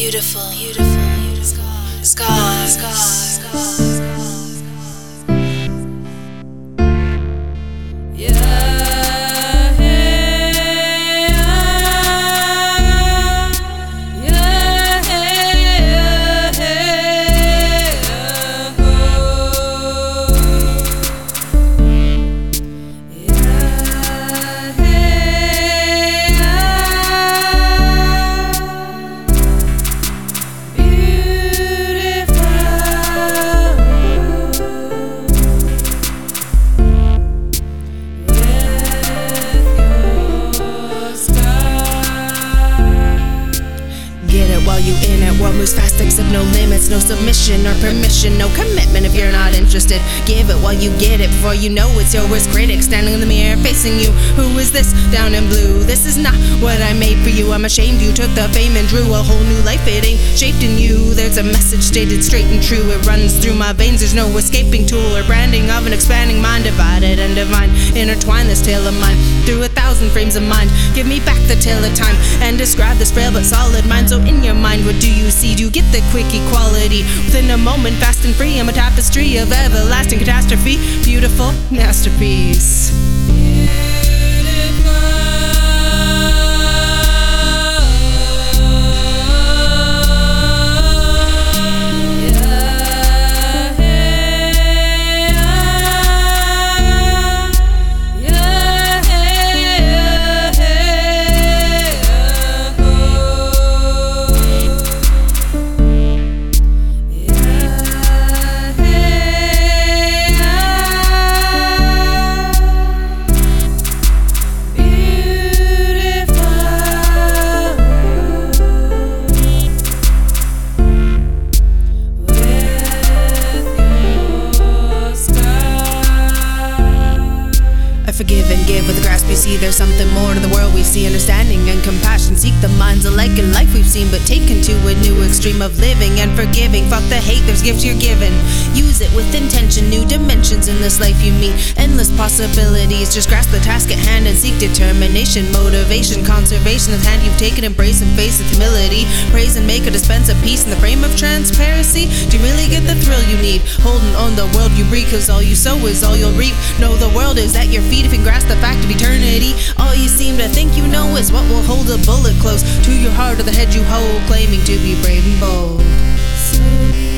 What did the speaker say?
beautiful, beautiful scars. While you in it, world moves fast, accept no limits, no submission or permission, no commitment if you're not interested. Give it while you get it, before you know it's your worst critic standing in the mirror facing you. Who is this down in blue? This is not what I made for you. I'm ashamed you took the fame and drew a whole new life. It ain't shaped in you. There's a message stated straight and true. It runs through my veins. There's no escaping tool or branding of an expanding mind, divided and divine. Intertwine this tale of mine through 1,000 frames of mind. Give me back the tale of time and describe this frail but solid mind. So in your mind, what do you see? Do you get the quick equality? Within a moment, fast and free, I'm a tapestry of everlasting catastrophe. Beautiful masterpiece. Forgive and give with a grasp you see. There's something more to the world we see. Understanding and compassion seek the minds alike in life we've seen, but taken to a new extreme of living and forgiving. Fuck the hate, there's gifts you're given. Use it with intention, new dimensions in this life you meet. Endless possibilities, just grasp the task at hand and seek determination, motivation, conservation of hand you've taken. Embrace and face with humility. Praise and make or dispense a peace in the frame of transparency. Do you really get the thrill you need? Holding on the world you breathe, cause all you sow is all you'll reap. Know the world is at your feet if you can grasp the fact of eternity. All you seem to think you know is what will hold a bullet close to your heart or the head you hold, claiming to be brave and bold.